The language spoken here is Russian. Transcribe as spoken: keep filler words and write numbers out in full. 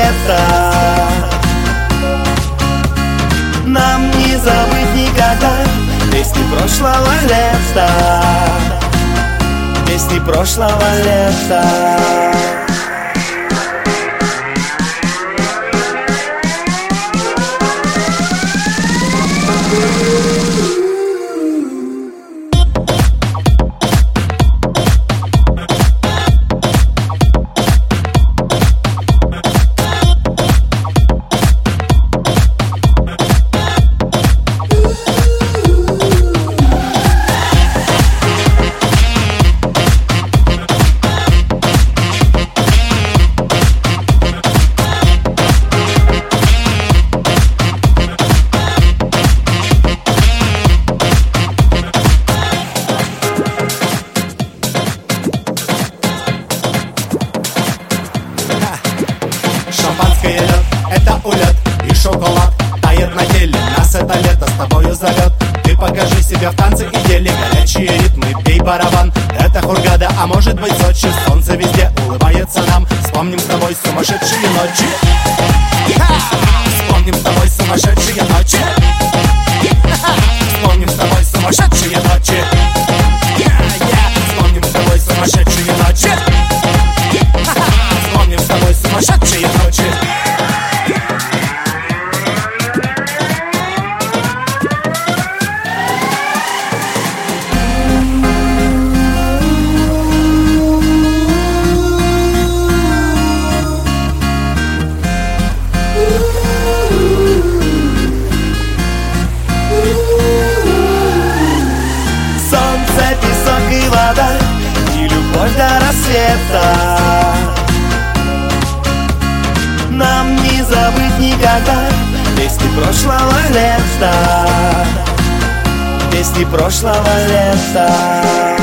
рассвета. Нам не забыть никогда песни прошлого лета, песни прошлого лета. Шампанское лед, это улет и шоколад тает на теле, нас это лето с тобою зовет. Ты покажи себя в танце и деле, горячие ритмы, бей барабан. Это Хургада, а может быть Сочи, солнце везде улыбается нам. Вспомним с тобой сумасшедшие ночи. Вспомним с тобой сумасшедшие ночи. Вспомним с тобой сумасшедшие ночи. Вспомним с тобой сумасшедшие ночи. Вспомним с тобой сумасшедшие ночи. Солнце, песок и вода, и любовь до рассвета. Нам не забыть никогда песни прошлого лета, песни прошлого лета.